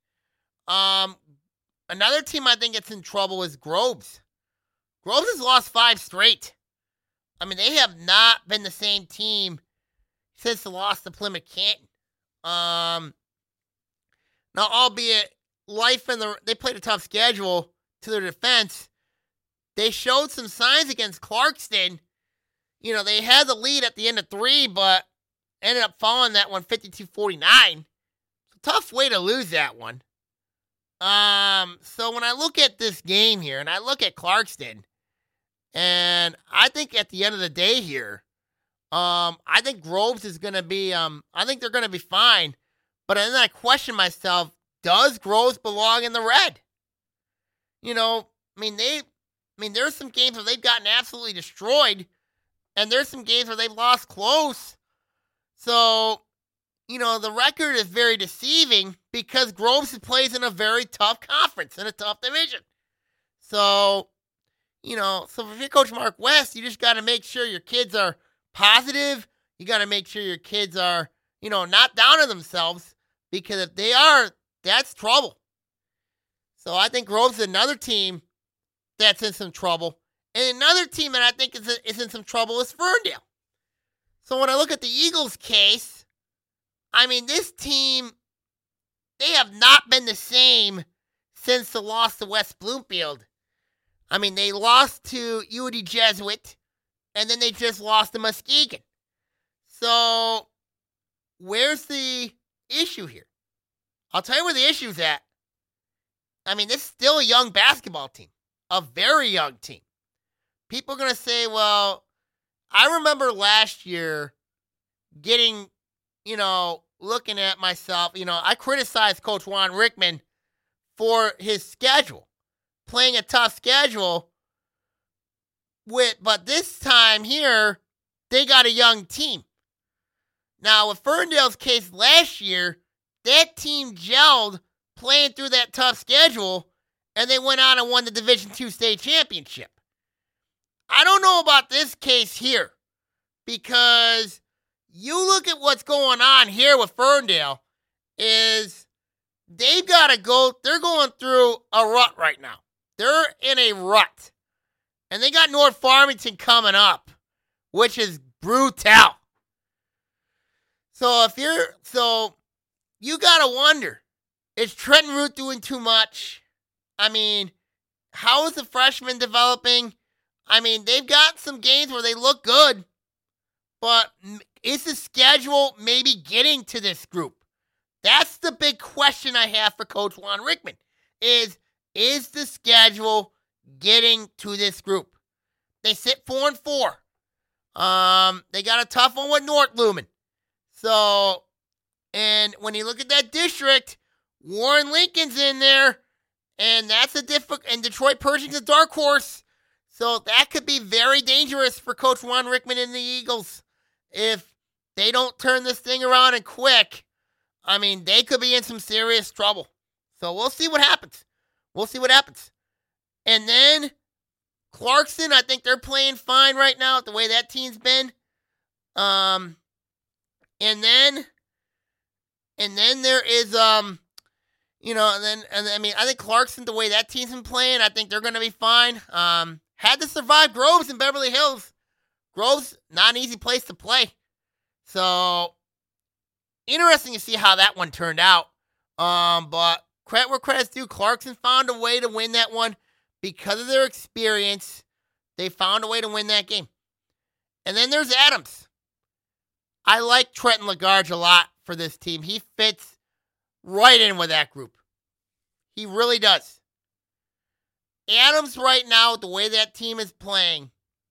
Um, another team I think that's in trouble is Groves. Groves has lost five straight. I mean, they have not been the same team since the loss to Plymouth Canton. Um, now, albeit life in the they played a tough schedule to their defense, they showed some signs against Clarkston. You know, they had the lead at the end of three, but ended up falling that one fifty-two forty-nine. It's a tough way to lose that one. Um, so when I look at this game here, and I look at Clarkston, and I think at the end of the day here, um, I think Groves is going to be, um, I think they're going to be fine. But then I question myself, does Groves belong in the red? You know, I mean, they, I mean, there's some games where they've gotten absolutely destroyed, and there's some games where they've lost close. So, you know, the record is very deceiving because Groves plays in a very tough conference, in a tough division. So, you know, so if you're Coach Mark West, you just got to make sure your kids are positive. You got to make sure your kids are, you know, not down on themselves, because if they are, that's trouble. So I think Groves is another team that's in some trouble. And another team that I think is, is in some trouble is Ferndale. So when I look at the Eagles case, I mean, this team, they have not been the same since the loss to West Bloomfield. I mean, they lost to U D Jesuit, and then they just lost to Muskegon. So where's the issue here? I'll tell you where the issue's at. I mean, this is still a young basketball team, a very young team. People are going to say, well, I remember last year getting, you know, looking at myself, you know, I criticized Coach Juan Rickman for his schedule, playing a tough schedule with, but this time here, they got a young team. Now, with Ferndale's case last year, that team gelled playing through that tough schedule, and they went on and won the Division two state championship. I don't know about this case here, because you look at what's going on here with Ferndale, is they've got to go, they're going through a rut right now. They're in a rut. And they got North Farmington coming up, which is brutal. So if you're, so you got to wonder, is Trenton Root doing too much? I mean, how is the freshman developing? I mean, they've got some games where they look good, but is the schedule maybe getting to this group? That's the big question I have for Coach Juan Rickman, is, is the schedule getting to this group? They sit four and four. Um, they got a tough one with North Lumen. So, and when you look at that district, Warren Lincoln's in there, and that's a difficult, and Detroit Pershing's a dark horse. So that could be very dangerous for Coach Juan Rickman and the Eagles. If they don't turn this thing around and quick, I mean, they could be in some serious trouble. So we'll see what happens. We'll see what happens. And then Clarkston, I think they're playing fine right now the way that team's been. Um, and then, and then there is, um, you know, and then, and I mean, I think Clarkston, the way that team's been playing, I think they're going to be fine. Um, had to survive Groves in Beverly Hills, Grove's not an easy place to play. So, interesting to see how that one turned out. Um, but credit where credit's due. Clarkson found a way to win that one because of their experience. They found a way to win that game. And then there's Adams. I like Trenton LaGarge a lot for this team. He fits right in with that group. He really does. Adams right now, the way that team is playing,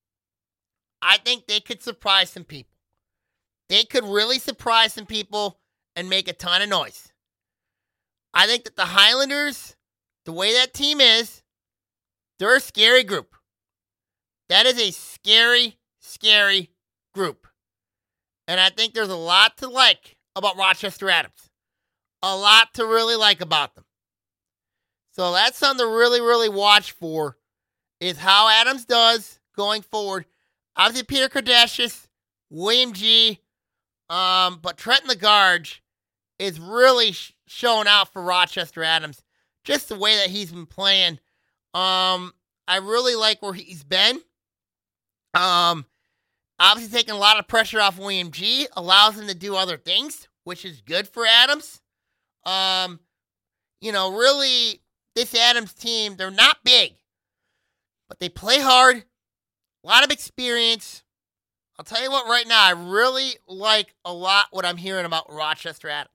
I think they could surprise some people. They could really surprise some people and make a ton of noise. I think that the Highlanders, the way that team is, they're a scary group. That is a scary, scary group. And I think there's a lot to like about Rochester Adams. A lot to really like about them. So that's something to really, really watch for, is how Adams does going forward. Obviously, Peter Kardashian, William G., um, but Trenton LaGarge is really sh- showing out for Rochester Adams. Just the way that he's been playing. Um, I really like where he's been. Um, obviously taking a lot of pressure off William G. Allows him to do other things, which is good for Adams. Um, you know, really, this Adams team, they're not big, but they play hard. A lot of experience. I'll tell you what, right now, I really like a lot what I'm hearing about Rochester Adams.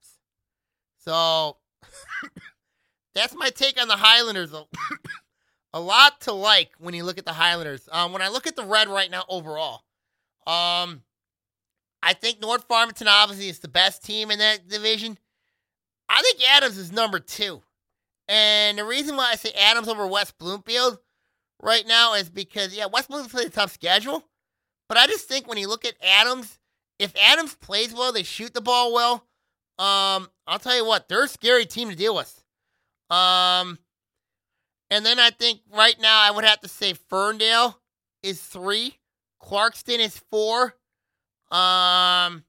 So, that's my take on the Highlanders. A lot to like when you look at the Highlanders. Um, when I look at the Red right now overall, um, I think North Farmington obviously is the best team in that division. I think Adams is number two. And the reason why I say Adams over West Bloomfield right now is because, yeah, West Bloomfield plays a tough schedule. But I just think when you look at Adams, if Adams plays well, they shoot the ball well, um, I'll tell you what, they're a scary team to deal with. Um, and then I think right now I would have to say Ferndale is three. Clarkston is four. Um,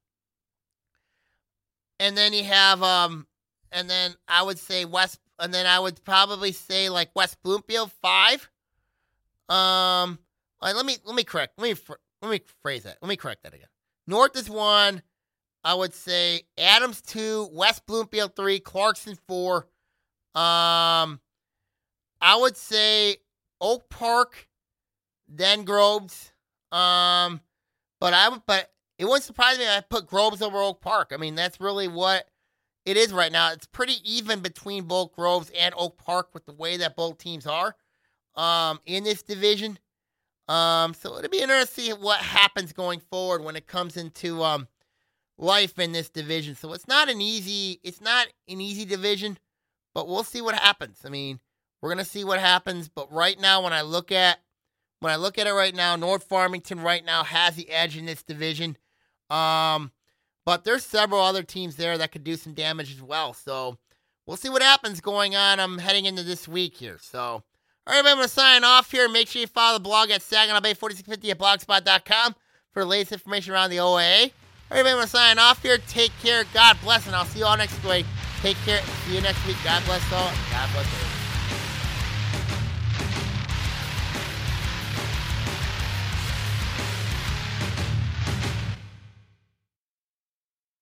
and then you have, um, and then I would say West, and then I would probably say like West Bloomfield five. Um, all right, let me let me correct. Let me let me phrase that. Let me correct that again. North is one. I would say Adams two, West Bloomfield three, Clarkson four. Um, I would say Oak Park, then Groves. Um, but I would, but it wouldn't surprise me if I put Groves over Oak Park. I mean, that's really what it is right now. It's pretty even between both Groves and Oak Park with the way that both teams are um, in this division. Um, so it'll be interesting to see what happens going forward when it comes into um, life in this division. So it's not an easy, it's not an easy division, but we'll see what happens. I mean, we're gonna see what happens. But right now, when I look at when I look at it right now, North Farmington right now has the edge in this division. Um, but there's several other teams there that could do some damage as well. So we'll see what happens going on. I'm heading into this week here. So, all right, everybody, I'm going to sign off here. Make sure you follow the blog at Saginaw Bay forty-six fifty at blogspot dot com for the latest information around the O A A. All right, everybody, I'm going to sign off here. Take care. God bless, and I'll see you all next week. Take care. See you next week. God bless all. God bless all.